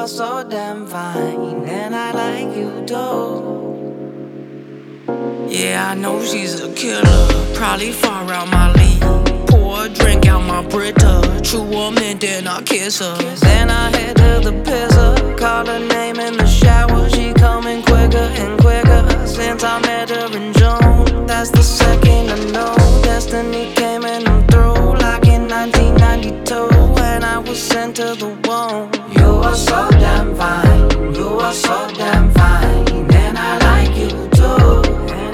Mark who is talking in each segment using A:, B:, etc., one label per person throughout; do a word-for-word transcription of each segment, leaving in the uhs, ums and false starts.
A: are so damn fine, and I like you too. Yeah, I know she's a killer, probably far out my league. Pour a drink out my Brita, true woman, then I kiss her. Then I head to the pisser, call her name in the shower. She coming quicker and quicker since I met her in June. That's the second I know destiny came and I'm through, like in nineteen ninety-two when I was sent to the womb. You are so damn fine, you are so damn fine, and I like you too.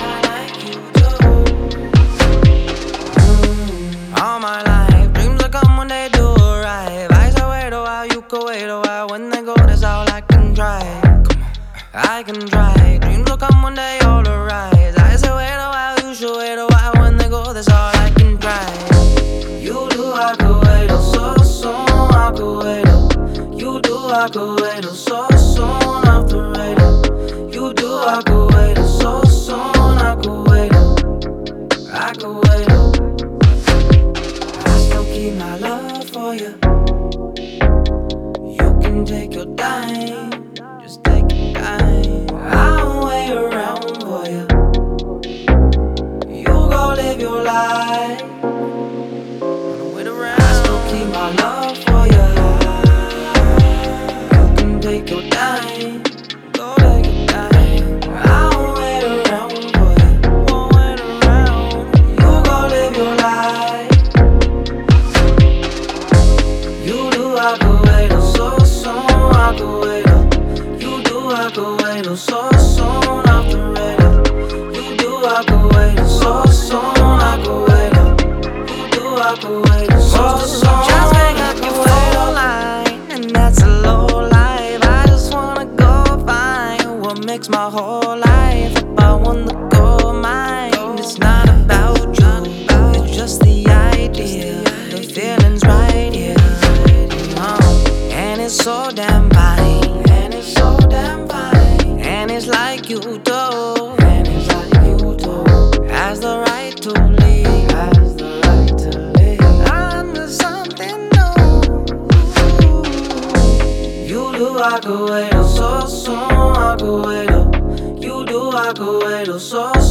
A: All my life, dreams will come when they do arrive. I say wait a while, you can wait a while. When they go, that's all I can try. I can try. Dreams will come when they all arise. I say wait a while, you should wait a while. When they go, that's all I can try. You do, I could wait oh so soon. I could wait oh. You do, I could wait oh so soon. Off the radar. You do, I could wait oh so soon. I could wait oh. I could wait oh. Keep my love for you. You can take your time, just take your time. I'll wait around for you. You go live your life. I'll wait around. I still keep my love for you. You can take your time, go take your time. I'll wait around for you. Won't wait around. You go live your life. I could wait oh so soon, I could wait oh. You do, I could wait oh so soon, off the radar. You do, I could wait oh so soon, I could wait oh. You do, I could wait oh so soon. Just make up your phone line, and that's a low life. I just wanna go find what makes my whole life up. I want the gold mine. It's not about you, it's just the idea. The feeling's right here. And it's so damn fine, and it's so damn fine, and it's like you do, and it's like you do. Has the right to leave, has the right to leave. Under something new. You do, I could wait oh so soon, I could wait oh. You do, I could wait oh so soon.